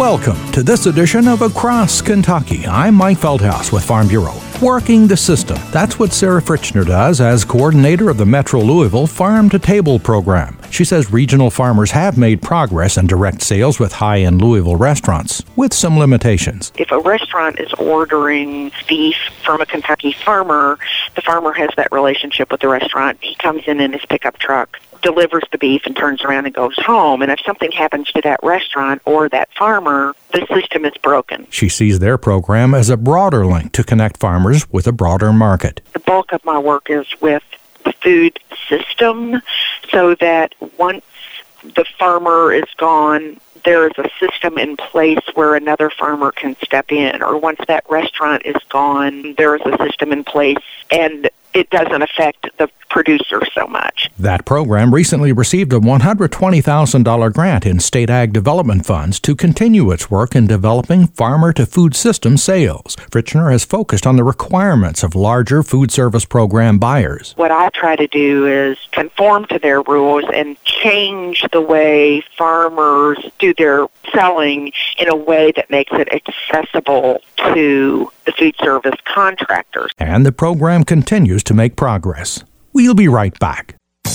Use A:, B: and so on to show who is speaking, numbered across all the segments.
A: Welcome to this edition of Across Kentucky. I'm Mike Feldhaus with Farm Bureau. Working the system. That's what Sarah Fritzner does as coordinator of the Metro Louisville Farm to Table program. She says regional farmers have made progress in direct sales with high-end Louisville restaurants, with some limitations.
B: If a restaurant is ordering beef from a Kentucky farmer, the farmer has that relationship with the restaurant. He comes in his pickup truck, delivers the beef, and turns around and goes home. And if something happens to that restaurant or that farmer, the system is broken.
A: She sees their program as a broader link to connect farmers with a broader market.
B: The bulk of my work is with the food system, so that once the farmer is gone, there is a system in place where another farmer can step in. Or once that restaurant is gone, there is a system in place, and it doesn't affect the producer so much.
A: That program recently received a $120,000 grant in state ag development funds to continue its work in developing farmer-to-food system sales. Fritzner has focused on the requirements of larger food service program buyers.
B: What I try to do is conform to their rules and change the way farmers do their selling in a way that makes it accessible to the food service contractors.
A: And the program continues to make progress. We'll be right back.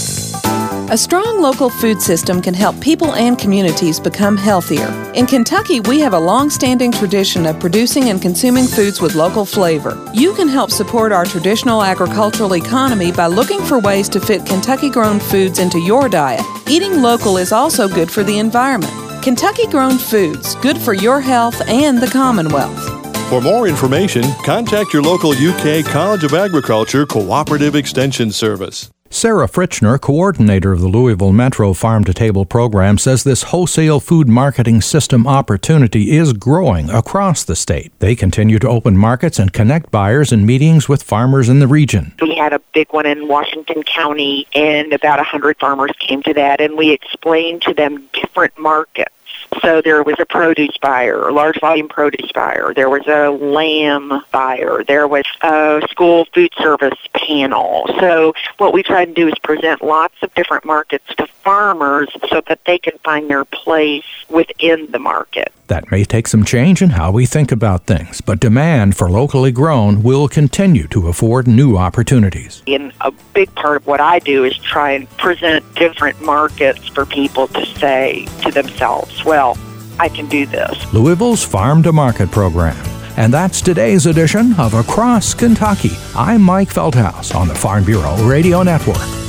C: A strong local food system can help people and communities become healthier. In Kentucky, we have a long-standing tradition of producing and consuming foods with local flavor. You can help support our traditional agricultural economy by looking for ways to fit Kentucky-grown foods into your diet. Eating local is also good for the environment. Kentucky-grown foods, good for your health and the Commonwealth.
D: For more information, contact your local UK College of Agriculture Cooperative Extension Service.
A: Sarah Fritzner, coordinator of the Louisville Metro Farm to Table program, says this wholesale food marketing system opportunity is growing across the state. They continue to open markets and connect buyers in meetings with farmers in the region.
B: We had a big one in Washington County, and about 100 farmers came to that, and we explained to them different markets. So there was a produce buyer, a large volume produce buyer. There was a lamb buyer. There was a school food service panel. So what we try to do is present lots of different markets to farmers so that they can find their place within the market.
A: That may take some change in how we think about things, but demand for locally grown will continue to afford new opportunities.
B: And a big part of what I do is try and present different markets for people to say to themselves, well, I can do this.
A: Louisville's Farm to Market program. And that's today's edition of Across Kentucky. I'm Mike Feldhaus on the Farm Bureau Radio Network.